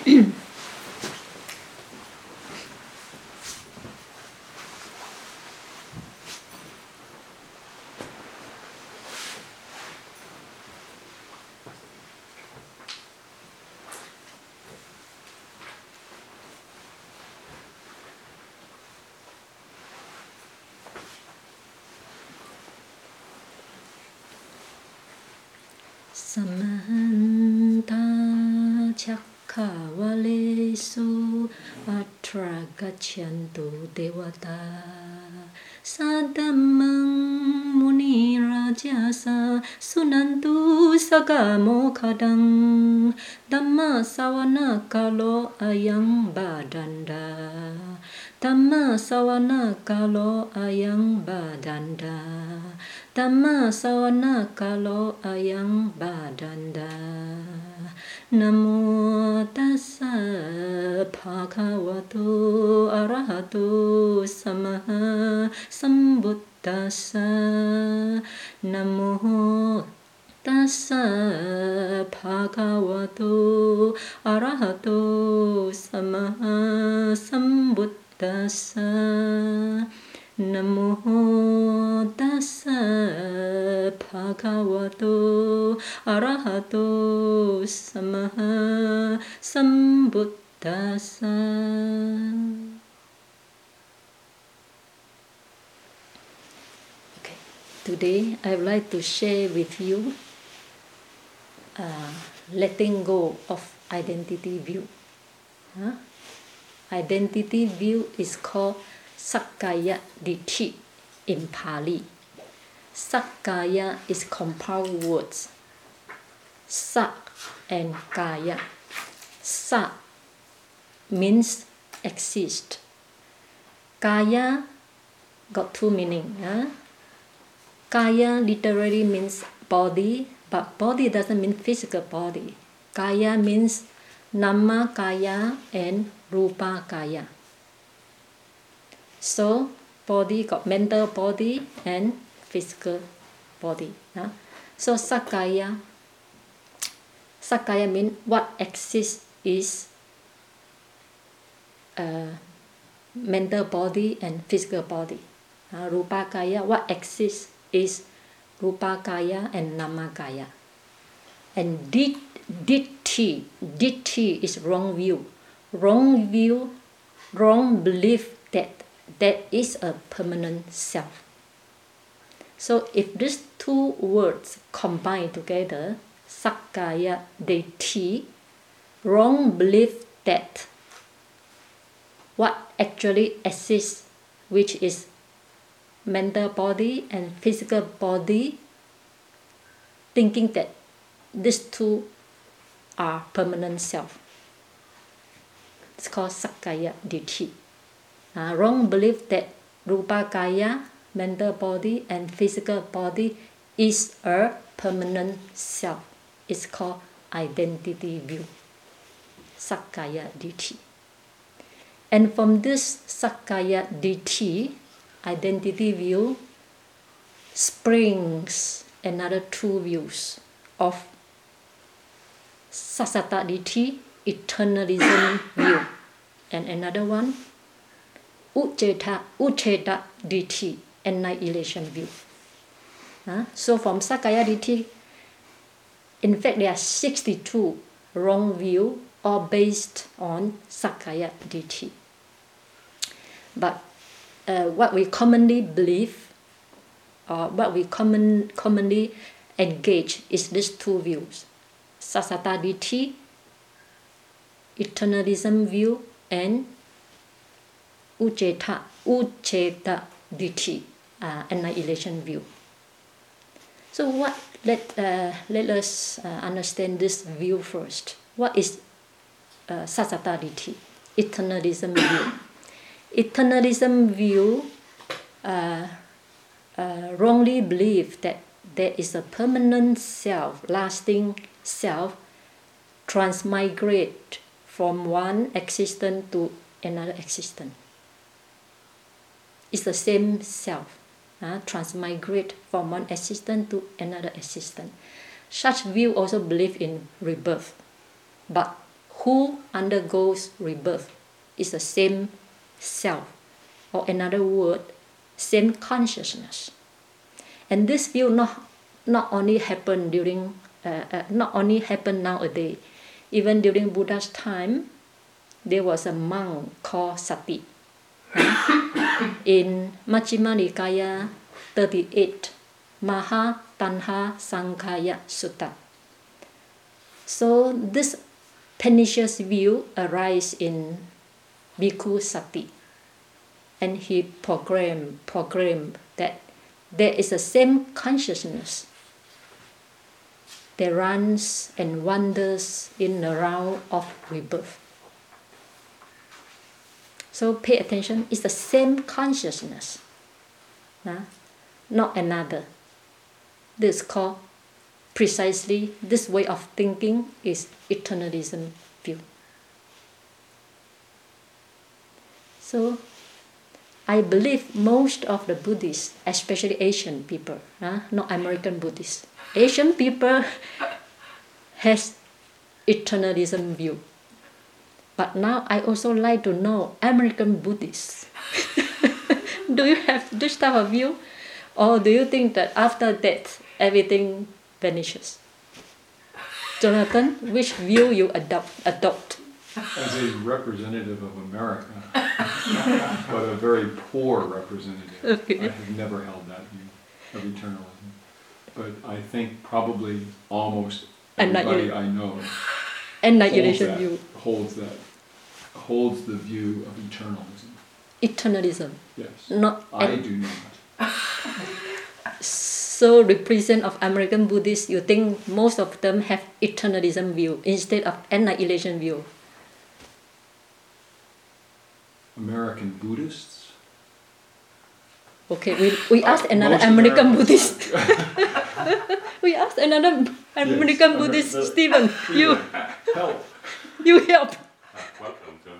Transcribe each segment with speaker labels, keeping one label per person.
Speaker 1: Samanta Chakkavalesu Atra Gachantu Devata Sadamang Muni Rajasa Sunantu Sagamo Kadang Dhamma Sawana Kalo Ayang Badanda Dhamma Sawana Kalo Ayang Badanda Dhamma Sawana Kalo Ayang Badanda Namo Tassa Bhagavato Arahato Samaha Sambuddhassa Namo Tassa Bhagavato Arahato Samaha Sambuddhassa Namo Tassa Bhagavato Arahato Samaha Sambuddhassa. Okay, today I would like to share with you letting go of identity view. Identity view is called Sakkaya Ditthi in Pali. Sakkaya is compound words. Sak and Kaya. Sak means exist. Kaya got two meanings. Kaya literally means body, but body doesn't mean physical body. Kaya means Nama Kaya and Rupa Kaya. So, body got mental body and physical body. So, Sakkaya means what exists is mental body and physical body. Rupa Kaya, what exists is Rupa Kaya and Nama Kaya. And Ditthi is wrong view. Wrong view, wrong belief that there is a permanent self. So if these two words combine together, Sakkaya Ditthi, wrong belief that what actually exists, which is mental body and physical body, thinking that these two are permanent self. It's called Sakkaya Ditthi. Wrong belief that Rupa Kaya, mental body and physical body is a permanent self. It's called identity view. Sakkaya Ditthi. And from this Sakkaya Ditthi, identity view, springs another two views of Sassata Ditthi, eternalism view, and another one, Ucheta Ditthi, annihilation view. So from Sakkaya Ditthi, in fact there are 62 wrong views, all based on Sakkaya Ditthi. But what we commonly believe, or what we commonly engage, is these two views: Sassata Ditthi, eternalism view, and Ucheta Ditthi, annihilation view. So let us understand this view first. What is Sassata Ditthi, eternalism view? Eternalism view wrongly believe that there is a permanent self, lasting self, transmigrate from one existence to another existence. It's the same self, transmigrate from one existence to another existence. Such view also believe in rebirth. But who undergoes rebirth is the same self, or another word, same consciousness. And this view not only happen nowadays. Even during Buddha's time, there was a monk called Sati. In Majjhima Nikaya 38, Maha Tanha Sankhaya Sutta. So this pernicious view arises in Bhikkhu Sati, and he proclaimed that there is the same consciousness that runs and wanders in the round of rebirth. So pay attention, it's the same consciousness, not another. This is called, precisely, this way of thinking is eternalism view. So I believe most of the Buddhists, especially Asian people, not American Buddhists, Asian people has eternalism view. But now I also like to know American Buddhists. Do you have this type of view? Or do you think that after death, everything vanishes? Jonathan, which view you adopt?
Speaker 2: As a representative of America, but a very poor representative,
Speaker 1: okay.
Speaker 2: I have never held that view of eternalism. But I think probably almost everybody I know
Speaker 1: annihilation view
Speaker 2: holds the view of eternalism.
Speaker 1: Eternalism.
Speaker 2: Yes.
Speaker 1: Not
Speaker 2: I do not.
Speaker 1: So represent of American Buddhists, you think most of them have eternalism view instead of annihilation view?
Speaker 2: American Buddhists?
Speaker 1: Okay, we asked another American Buddhist. We asked another American Buddhist, Stephen. You
Speaker 2: help.
Speaker 1: You help.
Speaker 3: Welcome to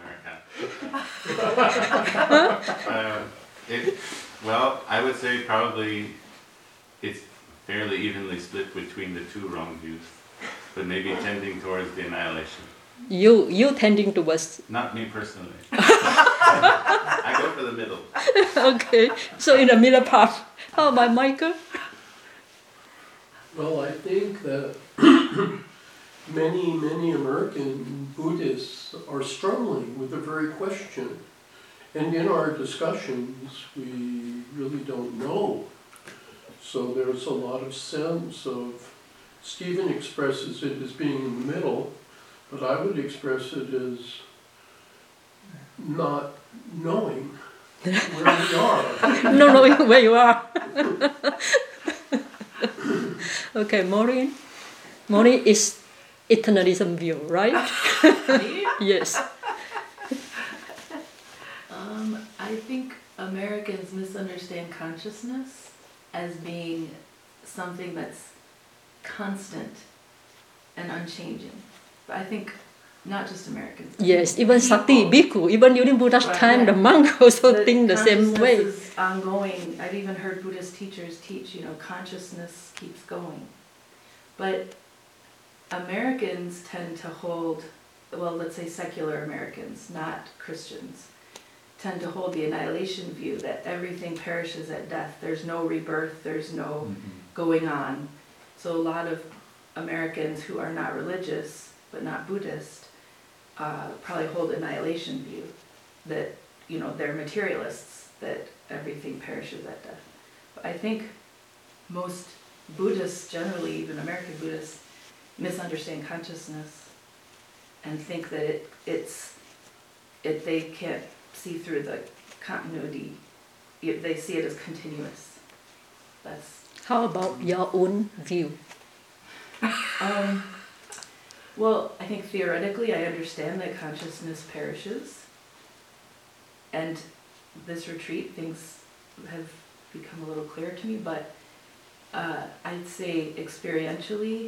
Speaker 3: America. Well, I would say probably it's fairly evenly split between the two wrong views, but maybe tending towards the annihilation.
Speaker 1: You tending towards?
Speaker 3: Not me personally. I go for the middle.
Speaker 1: Okay, so in the middle path. How about Michael?
Speaker 4: Well, I think that many American Buddhists are struggling with the very question. And in our discussions, we really don't know. So there's a lot of sense of, Stephen expresses it as being in the middle, but I would express it as not knowing where we are.
Speaker 1: No knowing where you are. Okay, Maureen. Maureen is eternalism view, right? Yes.
Speaker 5: I think Americans misunderstand consciousness as being something that's constant and unchanging. But I think not just Americans.
Speaker 1: Yes, even Sati, Bhikkhu, even during Buddha's time, the monk also think the same way.
Speaker 5: Consciousness is ongoing. I've even heard Buddhist teachers teach, consciousness keeps going. But Americans tend to hold, well, let's say secular Americans, not Christians, tend to hold the annihilation view that everything perishes at death. There's no rebirth, there's no going on. So a lot of Americans who are not religious, but not Buddhist, probably hold annihilation view, that, they're materialists, that everything perishes at death. But I think most Buddhists, generally, even American Buddhists, misunderstand consciousness and think that they can't see through the continuity. They see it as continuous.
Speaker 1: How about your own view?
Speaker 5: Well, I think theoretically I understand that consciousness perishes. And this retreat, things have become a little clearer to me, but I'd say experientially,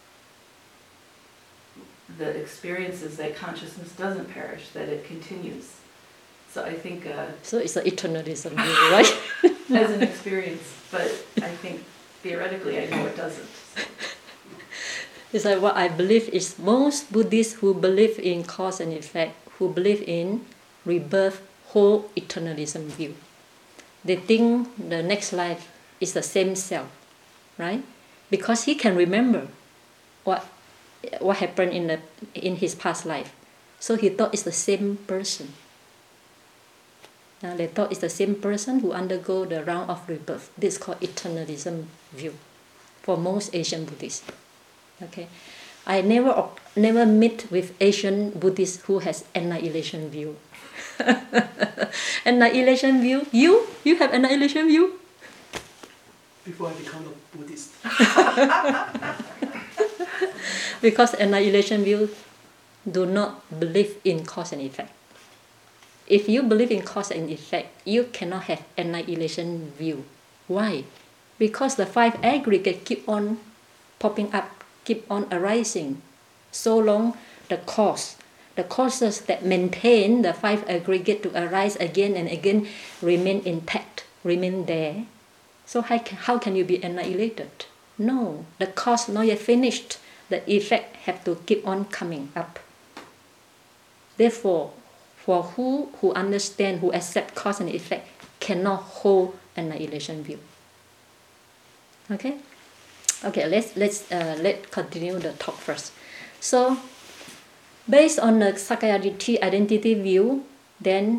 Speaker 5: the experience is that consciousness doesn't perish, that it continues. So I think...
Speaker 1: so it's an eternalism view, right?
Speaker 5: As an experience, but I think theoretically I know it doesn't.
Speaker 1: It's like what I believe is most Buddhists who believe in cause and effect, who believe in rebirth, whole eternalism view. They think the next life is the same self, right? Because he can remember what happened in his past life. So he thought it's the same person. They thought it's the same person who undergo the round of rebirth. This is called eternalism view for most Asian Buddhists. Okay, I never meet with Asian Buddhists who has annihilation view. Annihilation view. You have annihilation view?
Speaker 6: Before I become a Buddhist.
Speaker 1: Because annihilation view do not believe in cause and effect. If you believe in cause and effect, you cannot have annihilation view. Why? Because the five aggregates keep on popping up, keep on arising. So long the causes that maintain the five aggregates to arise again and again remain intact, remain there. So how can you be annihilated? No, the cause not yet finished. The effect have to keep on coming up. Therefore, for who understand, who accept cause and effect, cannot hold annihilation view. Okay, let's continue the talk first. So, based on the Sakayaditthi identity view, then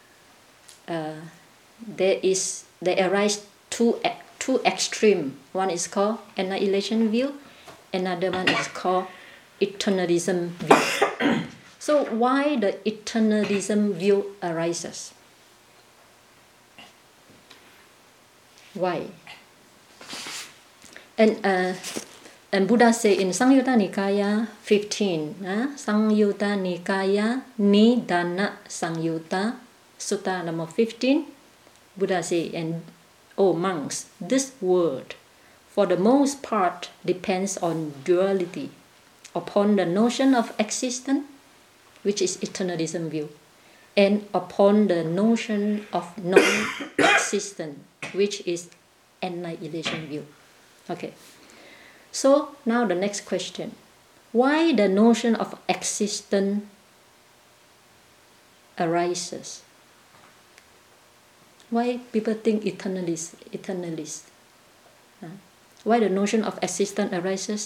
Speaker 1: there arise two extreme. One is called annihilation view, another one is called eternalism view. So why the eternalism view arises? Why? And Buddha say in Samyutta Nikaya 15, Samyutta Nikaya Nidana Samyutta, Sutta number 15, Buddha say, and O monks, this world for the most part depends on duality, upon the notion of existence, which is eternalism view, and upon the notion of non-existence, which is annihilation view. Okay. So now the next question. Why the notion of existence arises? Why people think eternalist? Why the notion of existence arises?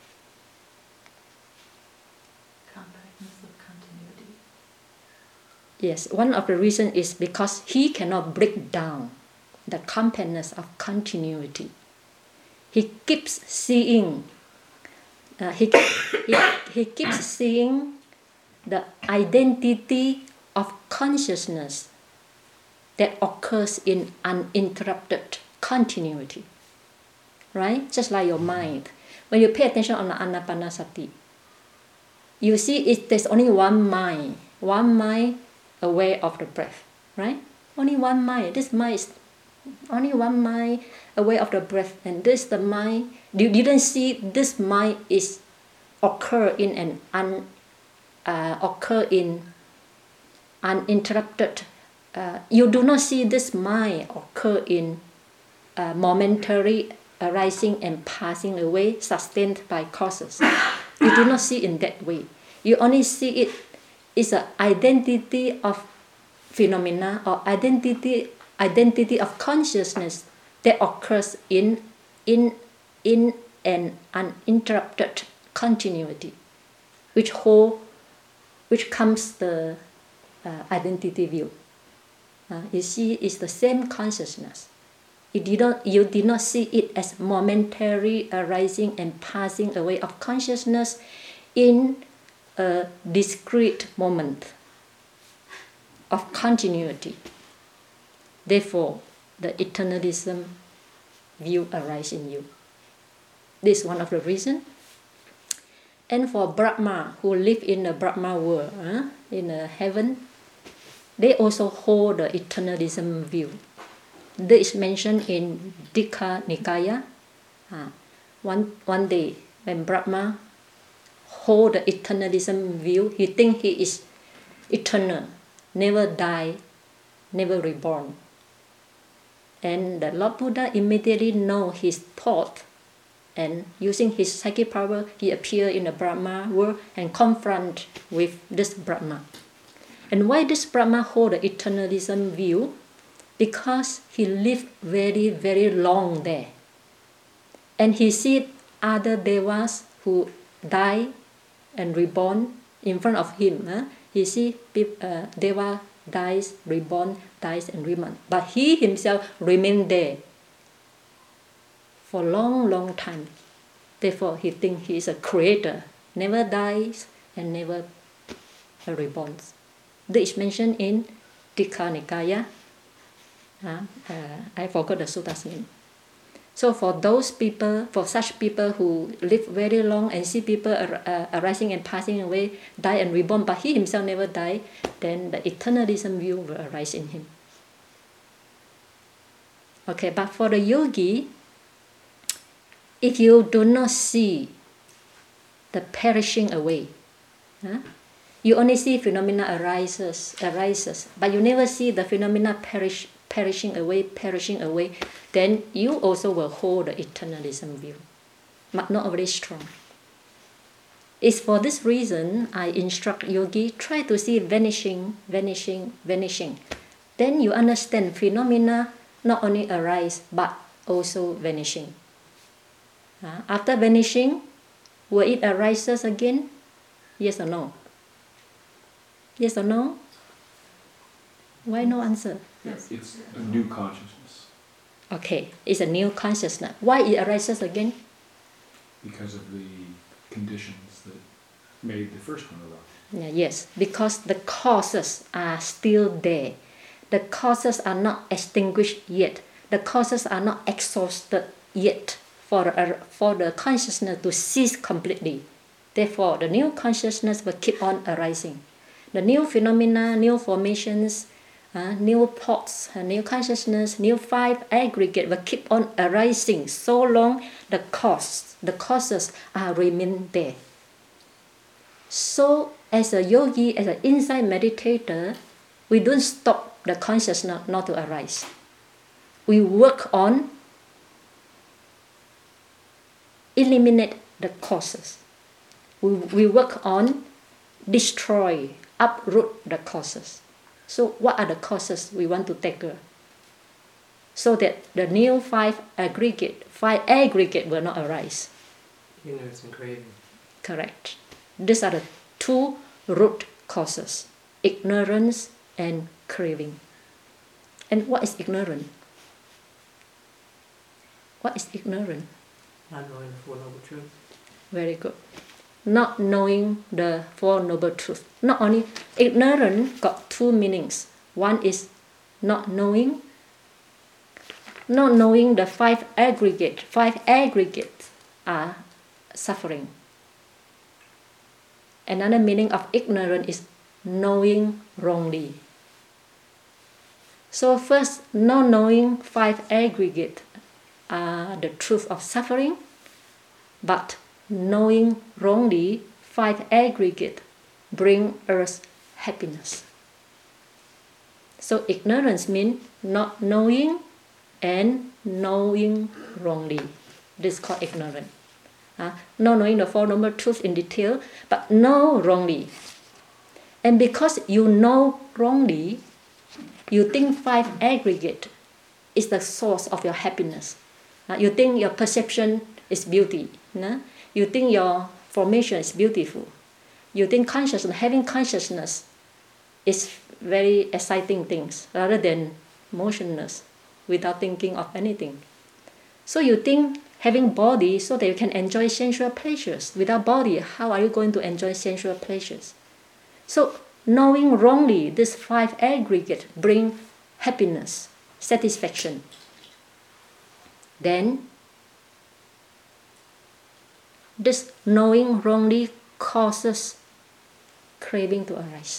Speaker 5: Compactness of continuity.
Speaker 1: Yes, one of the reasons is because he cannot break down the compactness of continuity. He keeps seeing. He keeps seeing the identity of consciousness that occurs in uninterrupted continuity. Right? Just like your mind. When you pay attention on the Anapanasati, you see there's only one mind aware of the breath. Right? Only one mind. This mind is only one mind aware of the breath, and this the mind. You didn't see this mind is occur in uninterrupted. You do not see this mind occur in momentary arising and passing away, sustained by causes. You do not see in that way. You only see it is an identity of phenomena or identity of consciousness that occurs in an uninterrupted continuity, which comes the identity view. You see, it's the same consciousness. You did not see it as momentary arising and passing away of consciousness in a discrete moment of continuity. Therefore, the eternalism view arises in you. This is one of the reasons. And for Brahma, who live in the Brahma world, in the heaven, they also hold the eternalism view. This is mentioned in Dikha Nikaya. One day, when Brahma hold the eternalism view, he thinks he is eternal, never die, never reborn. And the Lord Buddha immediately know his thought and using his psychic power, he appeared in the Brahma world and confront with this Brahma. And why this Brahma hold the eternalism view? Because he lived very, very long there. And he see other devas who die and reborn in front of him. He see deva dies, reborn, dies and reborn. But he himself remained there for a long, long time. Therefore, he thinks he is a creator, never dies and never reborns. This is mentioned in Tikha Nikaya. I forgot the sutta's name. So for those people, for such people who live very long and see people arising and passing away, die and reborn, but he himself never died, then the eternalism view will arise in him. Okay, but for the yogi, if you do not see the perishing away, you only see phenomena arises, but you never see the phenomena perishing away, then you also will hold the eternalism view, but not very strong. It's for this reason I instruct yogi, try to see vanishing. Then you understand phenomena not only arise, but also vanishing. After vanishing, will it arises again? Yes or no? Yes or no? Why no answer?
Speaker 2: It's a new consciousness
Speaker 1: Okay, it's a new consciousness. Why it arises again?
Speaker 2: because of the conditions that made the first one arise.
Speaker 1: Yes, because the causes are still there. The causes are not extinguished yet. The causes are not exhausted yet for the consciousness to cease completely. Therefore, the new consciousness will keep on arising. The new phenomena, new formations, new thoughts, new consciousness, new five aggregate will keep on arising so long the causes are remain there. So as a yogi, as an insight meditator, we don't stop the consciousness not to arise. We work on eliminate the causes. We work on destroy, uproot the causes. So what are the causes we want to tackle? So that the new five aggregate will not arise.
Speaker 6: Ignorance and craving.
Speaker 1: Correct. These are the two root causes, ignorance and craving. And what is ignorant? What is ignorant?
Speaker 6: Not knowing the Four Noble Truths.
Speaker 1: Very good. Not knowing the Four Noble Truths. Not only ignorant got two meanings. One is not knowing the five aggregate. Five aggregates are suffering. Another meaning of ignorant is knowing wrongly. So first, not knowing five aggregate are the truth of suffering, but knowing wrongly five aggregate bring us happiness. So ignorance means not knowing and knowing wrongly. This is called ignorant. Not knowing the Four Noble Truths in detail, but know wrongly. And because you know wrongly, you think five aggregate is the source of your happiness. You think your perception is beauty. You think your formation is beautiful. You think having consciousness is very exciting things rather than motionless without thinking of anything. So you think having body so that you can enjoy sensual pleasures. Without body, how are you going to enjoy sensual pleasures? So knowing wrongly, this five aggregate bring happiness, satisfaction. Then this knowing wrongly causes craving to arise.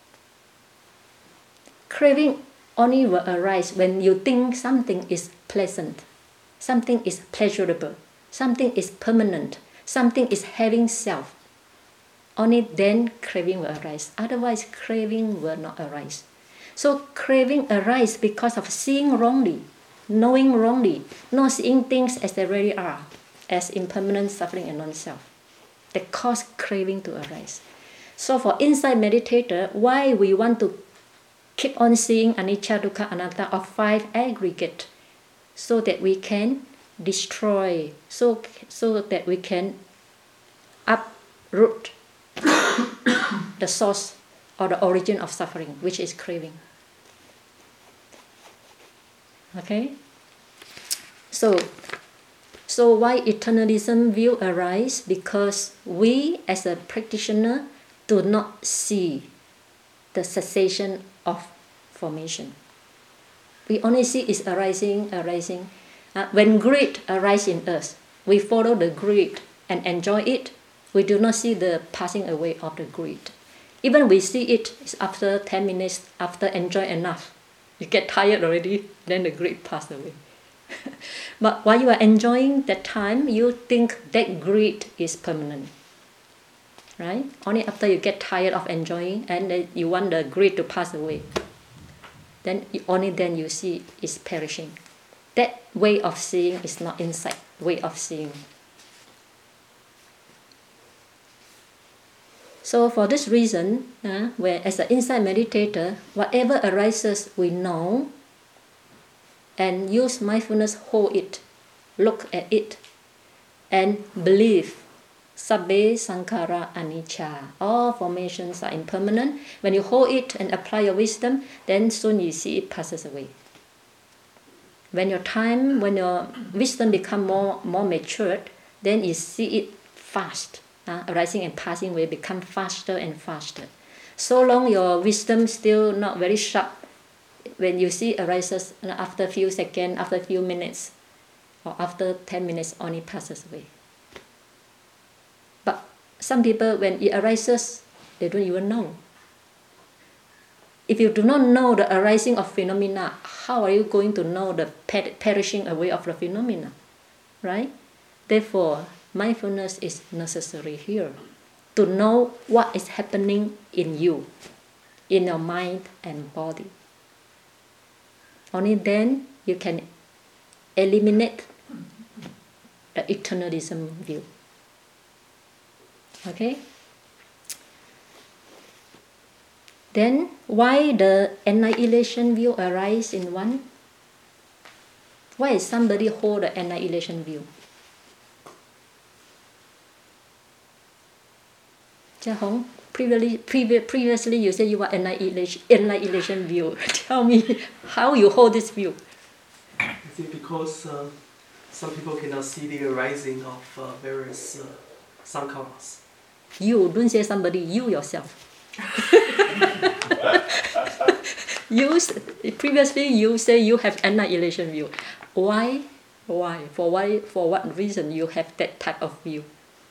Speaker 1: Craving only will arise when you think something is pleasant, something is pleasurable, something is permanent, something is having self. Only then craving will arise. Otherwise, craving will not arise. So craving arises because of seeing wrongly, knowing wrongly, not seeing things as they really are. as impermanent, suffering, and non-self that cause craving to arise. So for insight meditator, why we want to keep on seeing anicca, dukkha, anatta of 5 aggregate, so that we can destroy, so that we can uproot the source or the origin of suffering, which is craving. Okay? So why eternalism view arise? Because we as a practitioner do not see the cessation of formation. We only see it's arising. When greed arises in us, we follow the greed and enjoy it. We do not see the passing away of the greed. Even we see it after 10 minutes, after enjoy enough. You get tired already, then the greed passes away. But while you are enjoying that time, you think that greed is permanent. Right? Only after you get tired of enjoying and then you want the greed to pass away, only then you see it's perishing. That way of seeing is not insight way of seeing. So for this reason, where as an insight meditator, whatever arises we know and use mindfulness, hold it, look at it, and believe sabbe sankhara anicca. All formations are impermanent. When you hold it and apply your wisdom, then soon you see it passes away. When your wisdom become more matured, then you see it fast. Arising and passing will become faster and faster. So long your wisdom still not very sharp, when you see arises after a few seconds, after a few minutes, or after 10 minutes only passes away. But some people, when it arises, they don't even know. If you do not know the arising of phenomena, how are you going to know the perishing away of the phenomena? Right? Therefore, mindfulness is necessary here to know what is happening in you, in your mind and body. Only then you can eliminate the eternalism view. Okay? Then why the annihilation view arise in one? Why is somebody hold the annihilation view? Jia Hong, previously you said you are annihilation view. Tell me how you hold this view.
Speaker 7: I think because some people cannot see the arising of various sankharas.
Speaker 1: You, don't say somebody, you yourself. Previously you say you have annihilation view. Why? For what reason you have that type of view?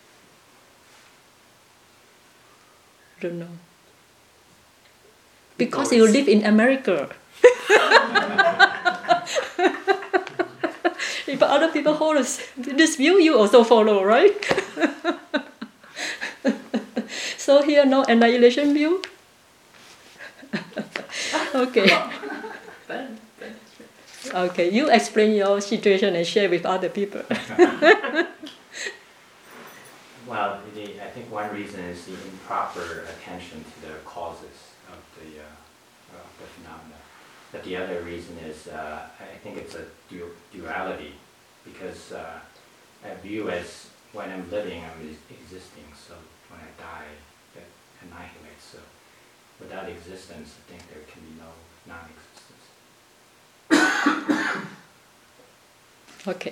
Speaker 1: Don't know. Because you live in America. If other people hold this view, you also follow, right? So here no annihilation view. Okay. Okay, you explain your situation and share with other people.
Speaker 8: Well, I think one reason is the improper attention to the causes of the phenomena. But the other reason is, I think it's a duality, because I view as when I'm living, I'm existing. So when I die, that annihilates. So without existence, I think there can be no non-existence.
Speaker 1: Okay.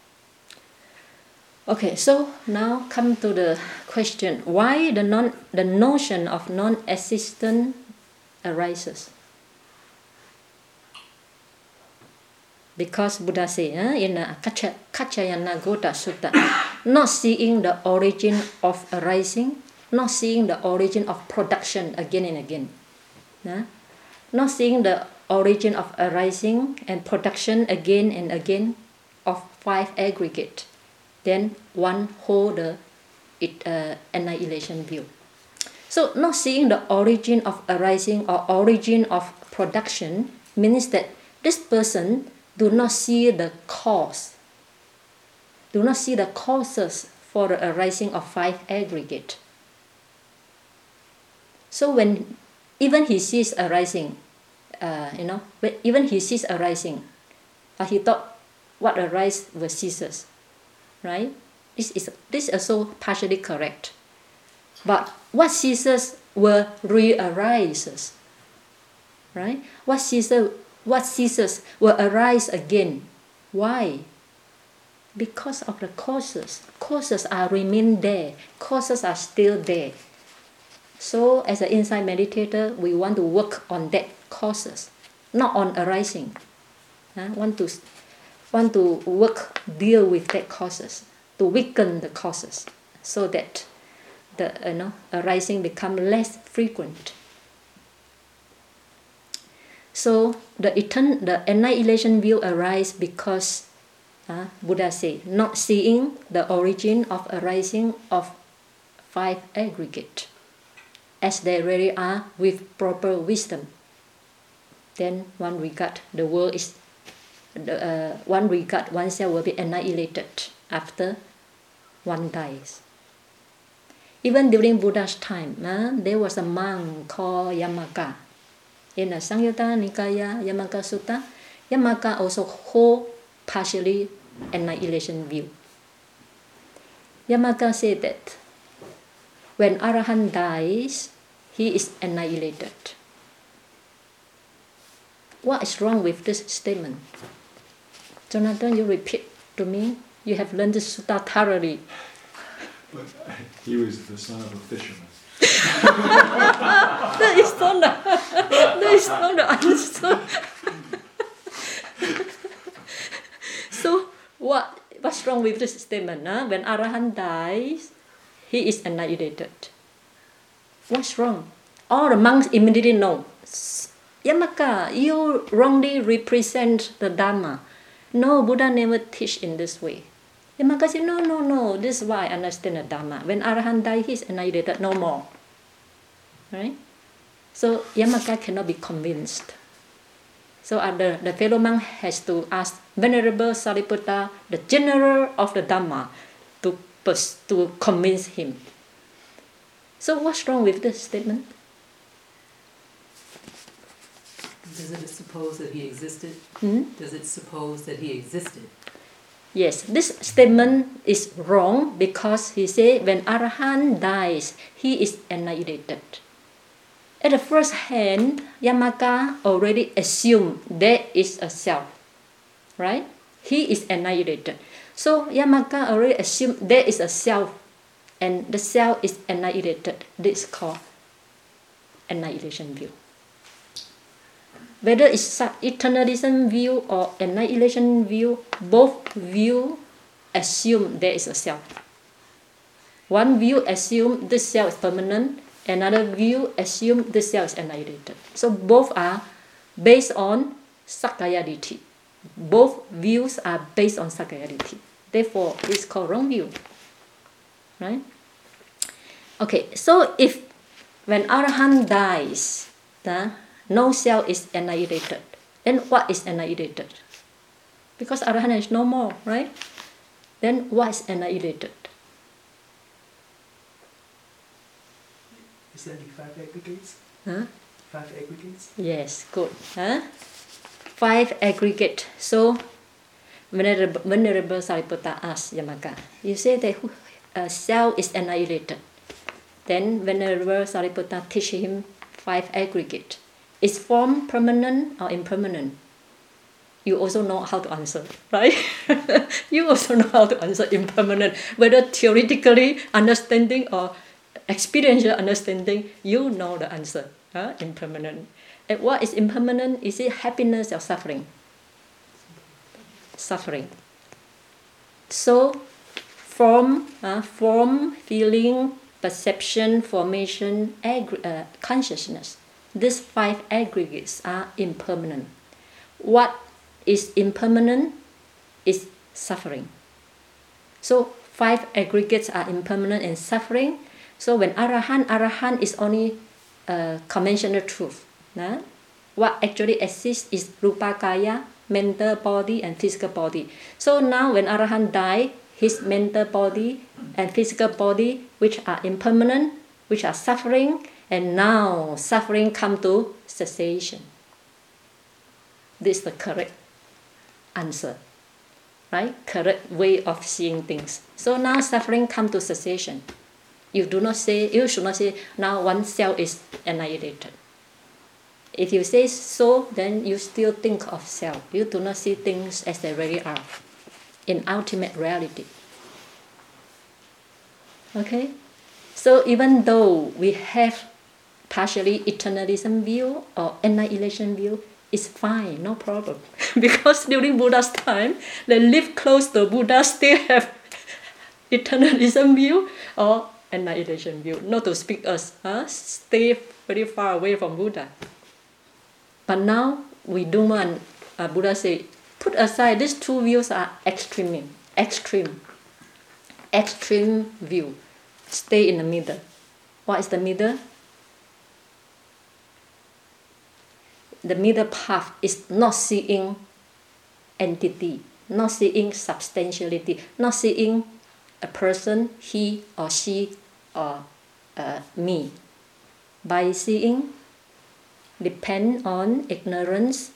Speaker 1: Okay, so now come to the question: why the notion of non-existence arises? Because Buddha said in Kaccayana Gota Sutta, not seeing the origin of arising, not seeing the origin of production again and again, not seeing the origin of arising and production again and again of 5 aggregate, then one hold the annihilation view. So not seeing the origin of arising or origin of production means that this person do not see the cause, do not see the causes for the arising of 5 aggregate. So when even he sees arising, even he sees arising, he thought what arise were ceases, right? This is also partially correct. But what ceases were re-arises, right? What ceases will arise again. Why? Because of the causes. Causes are remain there. Causes are still there. So as an insight meditator, we want to work on that causes, not on arising. Want to deal with that causes, to weaken the causes, so that the arising become less frequent. So the annihilation view arise because Buddha say, not seeing the origin of arising of 5 aggregate, as they really are with proper wisdom. Then one regard the world is, one regard oneself will be annihilated after one dies. Even during Buddha's time, there was a monk called Yamaka. In the Samyutta Nikaya Yamaka Sutta, Yamaka also hold partially annihilation view. Yamaka said that when Arahant dies, he is annihilated. What is wrong with this statement? Jonathan, you repeat to me. You have learned this sutta thoroughly.
Speaker 2: But he was the son of a fisherman.
Speaker 1: That is not the answer. So what's wrong with this statement? When Arahant dies, he is annihilated. What's wrong? All the monks immediately know. Yamaka, you wrongly represent the Dharma. No, Buddha never teach in this way. Yamaka said, no, this is why I understand the Dharma. When Arahant died, he is annihilated, no more. Right? So Yamaka cannot be convinced. So the fellow monk has to ask Venerable Sariputta, the general of the Dhamma, to convince him. So what's wrong with this statement?
Speaker 6: Does it suppose that he existed? Does it suppose that he existed?
Speaker 1: Yes, this statement is wrong because he said when Arahant dies, he is annihilated. At the first hand, Yamaka already assumed there is a self, right? He is annihilated. So Yamaka already assumed there is a self and the self is annihilated. This is called annihilation view. Whether it's eternalism view or annihilation view, both view assume there is a self. One view assume this self is permanent, another view assume this self is annihilated. So both are based on Sakkaya Ditthi. Both views are based on Sakkaya Ditthi. Therefore, it's called wrong view. Right? Okay, so if when Arahant dies, no self is annihilated. Then what is annihilated? Because Arahant is no more, right? Then what is annihilated?
Speaker 7: Is that the 5 aggregates?
Speaker 1: 5
Speaker 7: aggregates?
Speaker 1: Yes, good. 5 aggregate. So, Venerable Sariputta asked Yamaka, you say that self is annihilated. Then Venerable Sariputta teach him 5 aggregate. Is form permanent or impermanent? You also know how to answer, right? You also know how to answer impermanent. Whether theoretically understanding or experiential understanding, you know the answer. Impermanent. And what is impermanent? Is it happiness or suffering? Suffering. So, form, feeling, perception, formation, consciousness. These 5 aggregates are impermanent. What is impermanent is suffering. So 5 aggregates are impermanent and suffering. So when Arahant is only conventional truth. What actually exists is Rupakaya, mental body and physical body. So now when Arahant dies, his mental body and physical body, which are impermanent, which are suffering, and now suffering come to cessation. This is the correct answer, right? Correct way of seeing things. So now suffering come to cessation. You should not say now one cell is annihilated. If you say so, then you still think of self. You do not see things as they really are, in ultimate reality. Okay? So even though we have partially eternalism view or annihilation view, it's fine, no problem. Because during Buddha's time, they live close to Buddha, still have eternalism view or annihilation view. Not to speak us, stay very far away from Buddha. But now we do want, Buddha said, put aside these two views are extreme view. Stay in the middle. What is the middle? The middle path is not seeing entity, not seeing substantiality, not seeing a person, he or she or me. By seeing, depend on ignorance,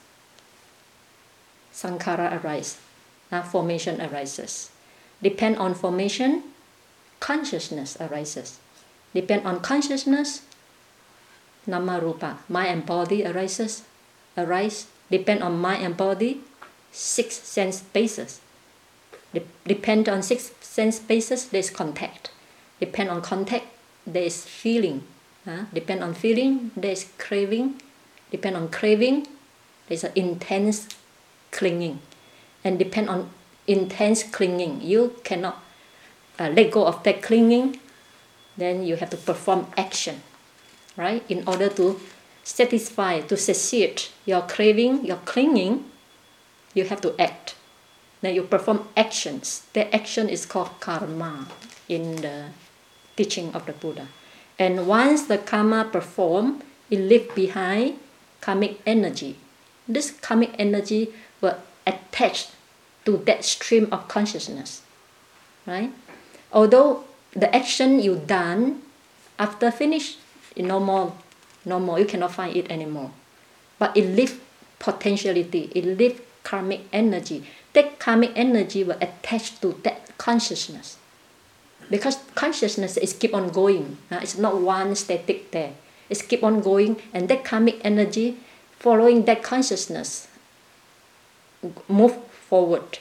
Speaker 1: sankhara arises, formation arises. Depend on formation, consciousness arises. Depend on consciousness, nama rupa, mind and body arise. Depend on mind and body, 6 sense bases. Depend on 6 sense bases, there is contact. Depend on contact, there is feeling. Depend on feeling, there is craving. Depend on craving, there is an intense clinging. And depend on intense clinging, you cannot let go of that clinging, then you have to perform action, right? In order to satisfy, to satiate your craving, your clinging, you have to act. Then you perform actions. That action is called karma in the teaching of the Buddha. And once the karma performed, it leaves behind karmic energy. This karmic energy will attach to that stream of consciousness, right? Although the action you done, after finish, no more, you cannot find it anymore. But it leaves potentiality, it leaves karmic energy. That karmic energy will attach to that consciousness. Because consciousness is keep on going. It's not one static there. It's keep on going, and that karmic energy following that consciousness move forward.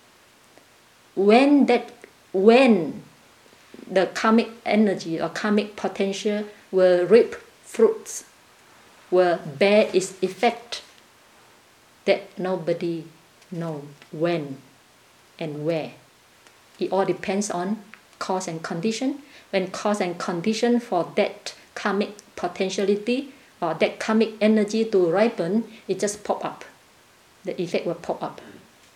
Speaker 1: When the karmic energy or karmic potential will reap fruits, will bear its effect, that nobody knows when and where. It all depends on cause and condition. When cause and condition for that karmic potentiality or that karmic energy to ripen, it just pop up. The effect will pop up.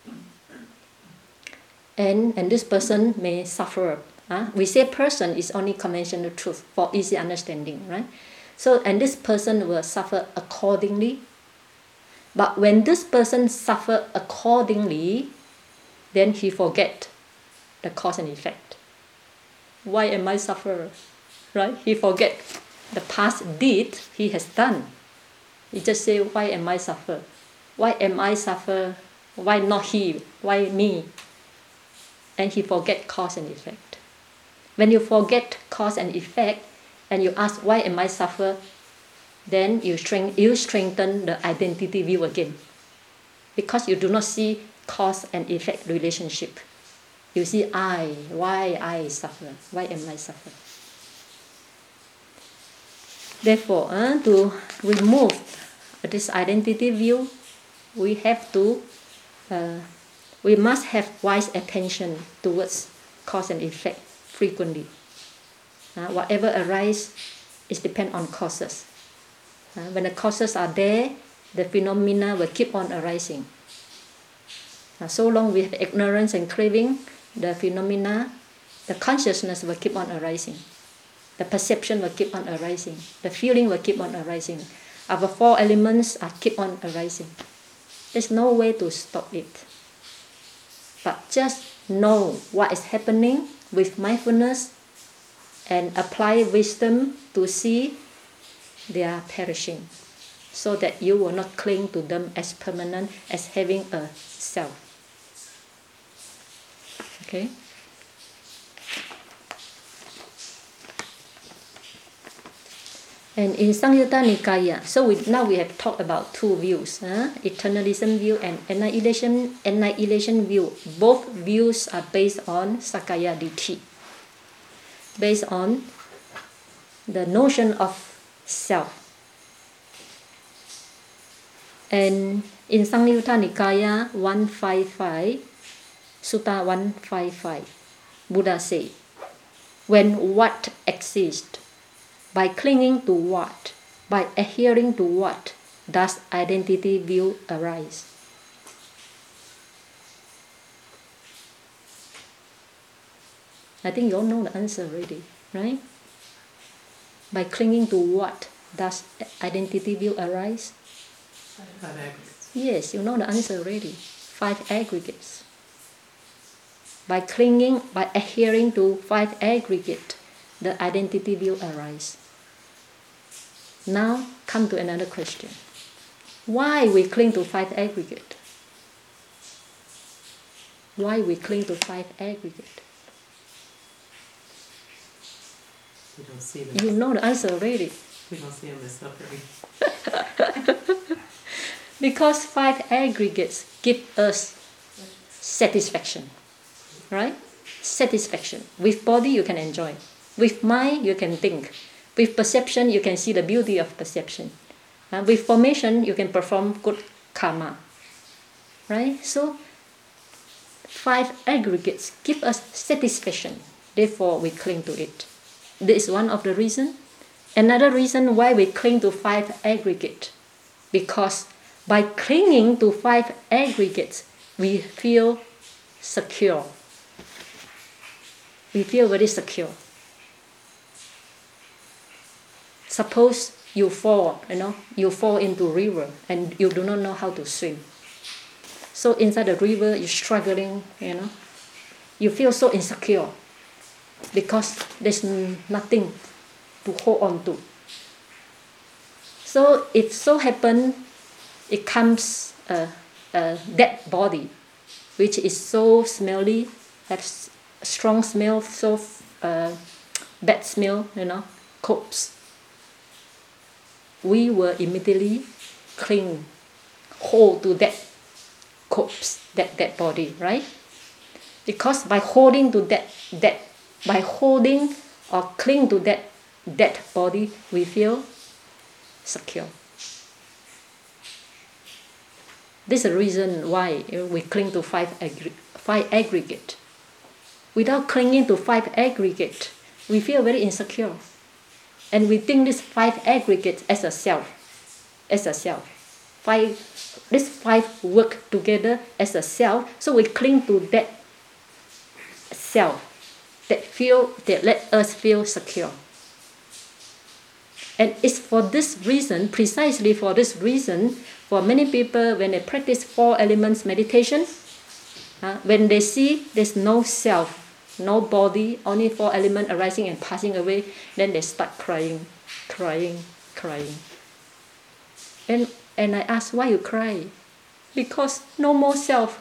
Speaker 1: And this person may suffer. We say person is only conventional truth for easy understanding, right? So, and this person will suffer accordingly. But when this person suffer accordingly, then he forget the cause and effect. Why am I suffer? Right? He forget the past deed he has done. He just say, why am I suffer? Why am I suffer? Why not he? Why me? And he forget cause and effect. When you forget cause and effect, and you ask, why am I suffer? Then you strengthen the identity view again. Because you do not see cause and effect relationship. You see I, why I suffer? Why am I suffer? Therefore, to remove this identity view, we must have wise attention towards cause and effect frequently. Whatever arises is depend on causes. When the causes are there, the phenomena will keep on arising. So long we have ignorance and craving, the phenomena, the consciousness will keep on arising. The perception will keep on arising. The feeling will keep on arising. Our 4 elements are keep on arising. There's no way to stop it. But just know what is happening with mindfulness and apply wisdom to see they are perishing, so that you will not cling to them as permanent, as having a self. Okay? And in Samyutta Nikaya, so now we have talked about two views, eternalism view and annihilation view. Both views are based on Sakaya Ditti, based on the notion of self. And in Samyutta Nikaya 155, Sutta 155, Buddha said, when what exists, by clinging to what, by adhering to what, does identity view arise? I think you all know the answer already, right? By clinging to what does identity view arise?
Speaker 6: 5 aggregates.
Speaker 1: Yes, you know the answer already. 5 aggregates. By clinging, by adhering to 5 aggregates, the identity view arise. Now come to another question. Why we cling to 5 aggregate? Why we cling to 5 aggregate?
Speaker 6: We don't see them.
Speaker 1: You know the answer already.
Speaker 6: We don't see them as suffering.
Speaker 1: Because 5 aggregates give us satisfaction, right? Satisfaction. With body you can enjoy. With mind you can think. With perception you can see the beauty of perception. With formation you can perform good karma, right? So 5 aggregates give us satisfaction. Therefore we cling to it. This is one of the reasons. Another reason why we cling to 5 aggregates, because by clinging to 5 aggregates, we feel secure. We feel very secure. Suppose you fall into river and you do not know how to swim. So inside the river, you're struggling, you feel so insecure because there's nothing to hold on to. So it so happens, it comes a dead body, which is so smelly, has strong smell, so bad smell, corpse. We will immediately hold to that corpse, that dead body, right? Because by holding to by holding or cling to that dead body, we feel secure. This is the reason why we cling to 5 aggregate. Without clinging to 5 aggregate, we feel very insecure. And we think this 5 aggregate as a self. These 5 work together as a self, so we cling to that self that let us feel secure. And it's for this reason, precisely for this reason, for many people when they practice 4 elements meditation, when they see there's no self, no body, only 4 elements arising and passing away, then they start crying. And I ask, why you cry? Because no more self.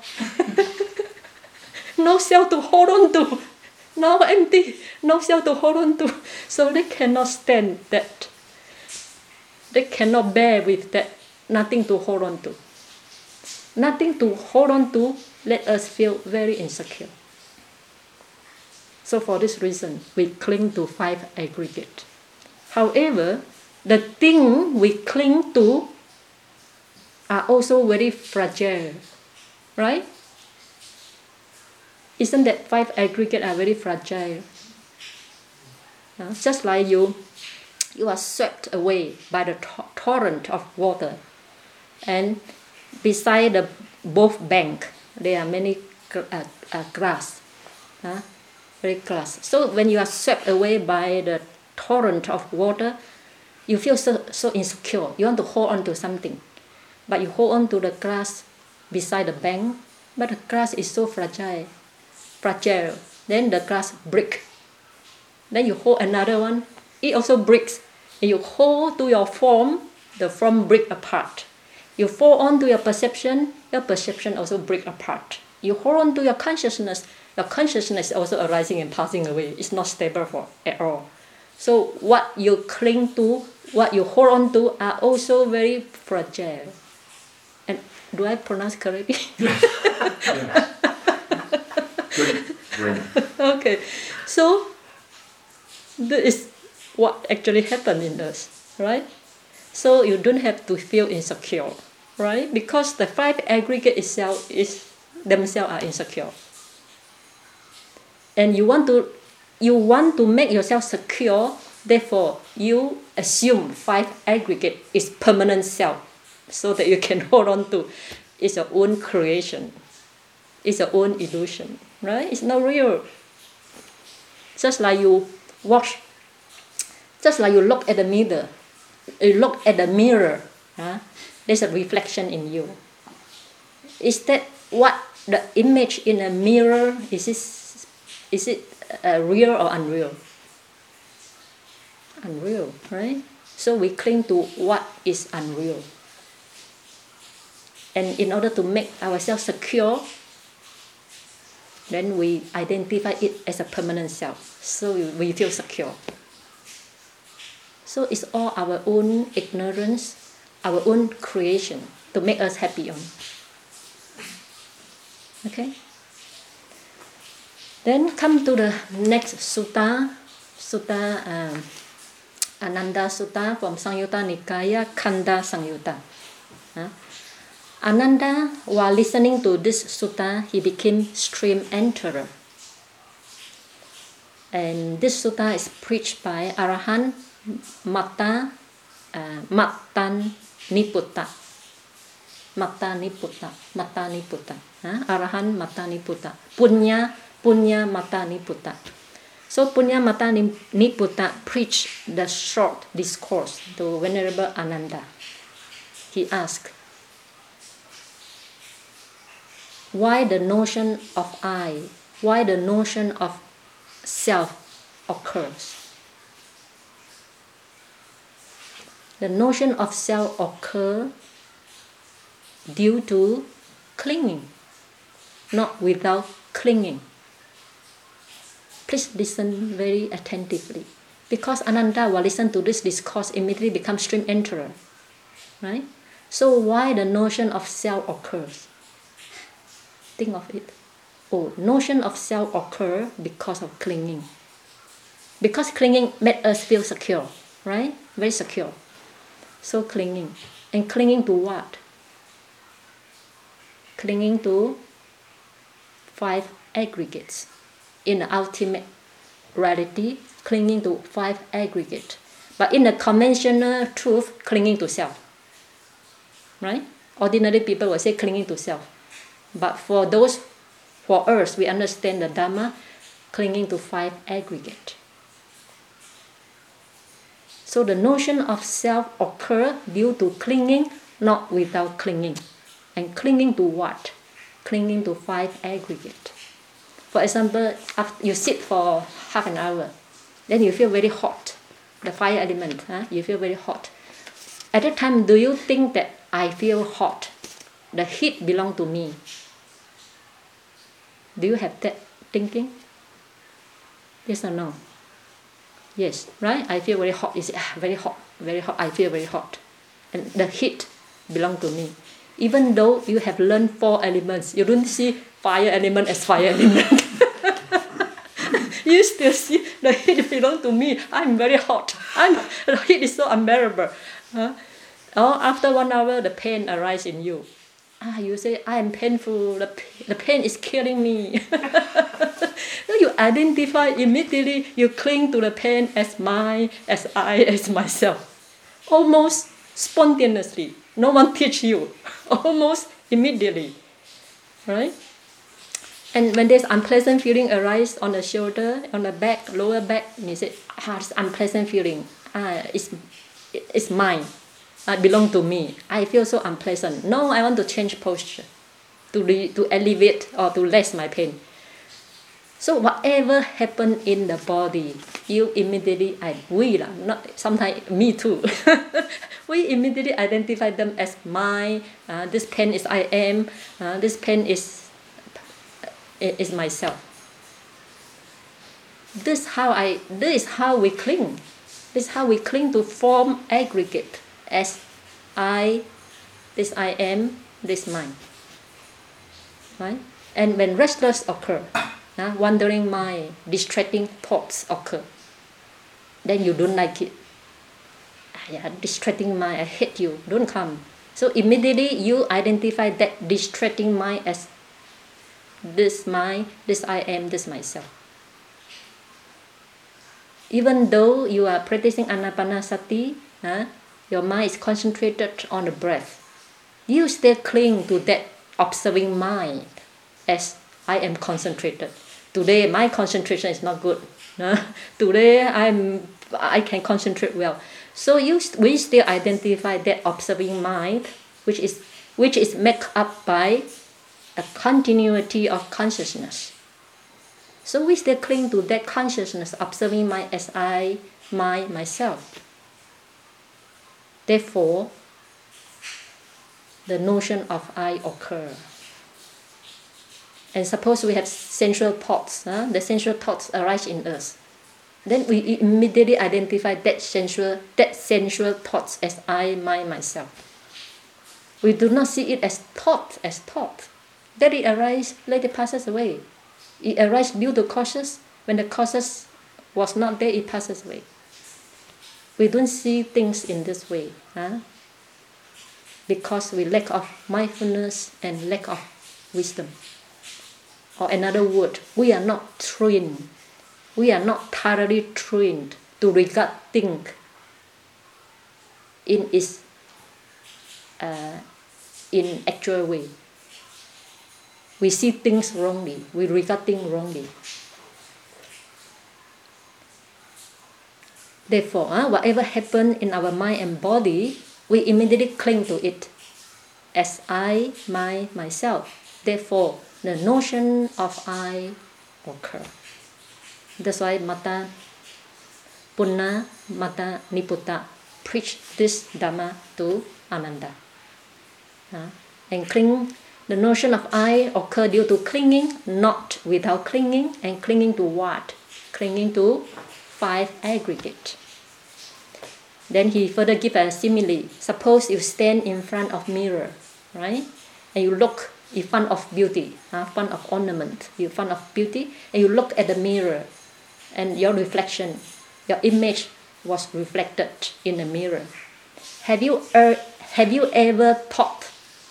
Speaker 1: No self to hold on to. Now empty, no self to hold on to. So they cannot stand that. They cannot bear with that. Nothing to hold on to. Nothing to hold on to let us feel very insecure. So for this reason, we cling to 5 aggregate. However, the thing we cling to are also very fragile, right? Isn't that 5 aggregate are very fragile? Just like you are swept away by the torrent of water, and beside the both bank there are many grass, very grass. So when you are swept away by the torrent of water, you feel so insecure. You want to hold on to something, but you hold on to the grass beside the bank, but the grass is so fragile. fragile. Then the glass break. Then you hold another one, it also breaks. And you hold to your form, the form break apart. You fall on to your perception also break apart. You hold on to your consciousness also arising and passing away. It's not stable at all. So what you cling to, what you hold on to are also very fragile. And do I pronounce correctly?
Speaker 2: Yeah. Good. Great.
Speaker 1: Okay. So this is what actually happened in us, right? So you don't have to feel insecure, right? Because the 5 aggregate itself themselves are insecure. And you want to make yourself secure, therefore you assume 5 aggregate is permanent self, so that you can hold on to. It's your own creation. It's your own illusion, right? It's not real. Just like you look at the mirror. You look at the mirror. There's a reflection in you. Is that what the image in a mirror is it real or unreal? Unreal, right? So we cling to what is unreal. And in order to make ourselves secure, then we identify it as a permanent self. So we feel secure. So it's all our own ignorance, our own creation to make us happy on. Okay? Then come to the next sutta, Ananda Sutta from Samyutta Nikaya, Khanda Samyutta. Ananda, while listening to this sutta, he became stream enterer. And this sutta is preached by Arahant Mattaniputta. Arahant Mattaniputta. Punya Mattaniputta. So Punya Mattaniputta preached the short discourse to Venerable Ananda. He asked, why the notion of I, why the notion of self occurs? The notion of self occurs due to clinging, not without clinging. Please listen very attentively, because Ananda, while listening to this discourse, immediately becomes stream enterer, right? So why the notion of self occurs? Think of it. Notion of self occurs because of clinging. Because clinging made us feel secure, right? Very secure. So clinging. And clinging to what? Clinging to 5 aggregates. In the ultimate reality, clinging to 5 aggregates. But in the conventional truth, clinging to self. Right? Ordinary people will say clinging to self. But for us, we understand the Dhamma, clinging to 5 aggregates. So the notion of self occurs due to clinging, not without clinging. And clinging to what? Clinging to 5 aggregates. For example, after you sit for half an hour, then you feel very hot, the fire element, you feel very hot. At that time, do you think that I feel hot? The heat belongs to me. Do you have that thinking? Yes or no? Yes, right? I feel very hot. You say, very hot, I feel very hot. And the heat belongs to me. Even though you have learned 4 elements, you don't see fire element as fire element. You still see the heat belongs to me. I'm very hot. The heat is so unbearable. Or after 1 hour, the pain arises in you. You say, I am painful. The pain is killing me. You identify immediately. You cling to the pain as mine, as I, as myself. Almost spontaneously. No one teach you. Almost immediately. Right? And when there's unpleasant feeling arise on the shoulder, on the back, lower back, and you say, this unpleasant feeling, it's mine. It belongs to me. I feel so unpleasant. No, I want to change posture to alleviate or to less my pain. So whatever happen in the body, you immediately, sometimes me too, we immediately identify them as mine. This pen is I am. This pen is myself. This is how we cling. This is how we cling to form aggregate as I, this I am, this mine. Right? And when restless occur, wandering mind, distracting thoughts occur, then you don't like it. Distracting mind, I hate you, don't come. So immediately you identify that distracting mind as this mind, this I am, this myself. Even though you are practicing Anapanasati, your mind is concentrated on the breath, you still cling to that observing mind as I am concentrated. Today my concentration is not good. Today I can concentrate well. So we still identify that observing mind, which is made up by a continuity of consciousness. So we still cling to that consciousness, observing mind as I, myself. Therefore, the notion of I occur. And suppose we have sensual thoughts, the sensual thoughts arise in us. Then we immediately identify that sensual thoughts as I, myself. We do not see it as thought. Let it arise, let it passes away. It arises due to causes. When the causes was not there, it passes away. We don't see things in this way, because we lack of mindfulness and lack of wisdom. Or another word, we are not trained. We are not thoroughly trained to regard things in its in actual way. We see things wrongly. We regard things wrongly. Therefore, whatever happens in our mind and body, we immediately cling to it as I, myself. Therefore, the notion of I occur. That's why Mata Punna, Mata Niputta preached this Dhamma to Ananda. And the notion of I occur due to clinging, not without clinging, and clinging to what? Clinging to 5 aggregate. Then he further gives a simile. Suppose you stand in front of mirror, right? And you look in front of beauty, front of ornament, in front of beauty, and you look at the mirror, and your reflection, your image was reflected in the mirror. Have you ever thought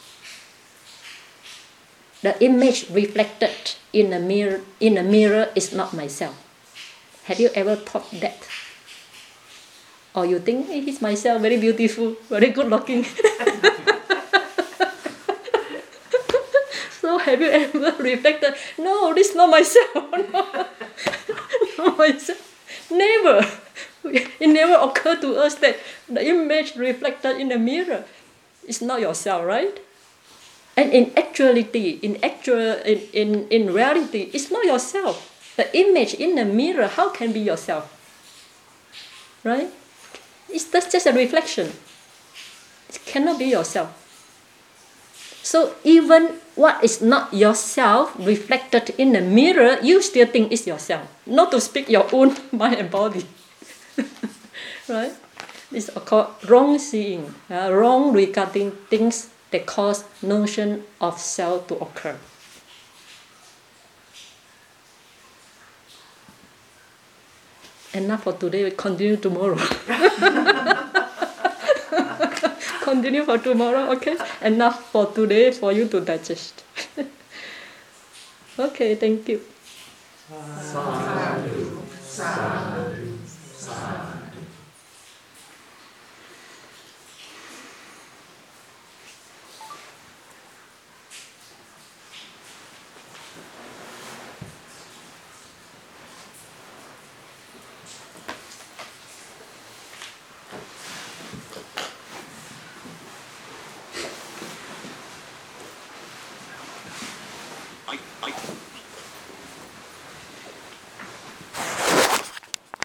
Speaker 1: the image reflected in the mirror is not myself? Have you ever thought that? Or you think, hey, he's myself, very beautiful, very good looking. So have you ever reflected, no, this is not myself. Not myself. Never. It never occurred to us that the image reflected in the mirror is not yourself, right? And in actuality, in reality, it's not yourself. The image in the mirror, how can be yourself? Right? That's just a reflection. It cannot be yourself. So even what is not yourself reflected in the mirror, you still think it's yourself. Not to speak your own mind and body. Right? It's called wrong seeing, wrong regarding things that cause notion of self to occur. Enough for today, we continue tomorrow. Continue for tomorrow, okay? Enough for today for you to digest. Okay, thank you.
Speaker 7: Sadhu, sadhu, sadhu.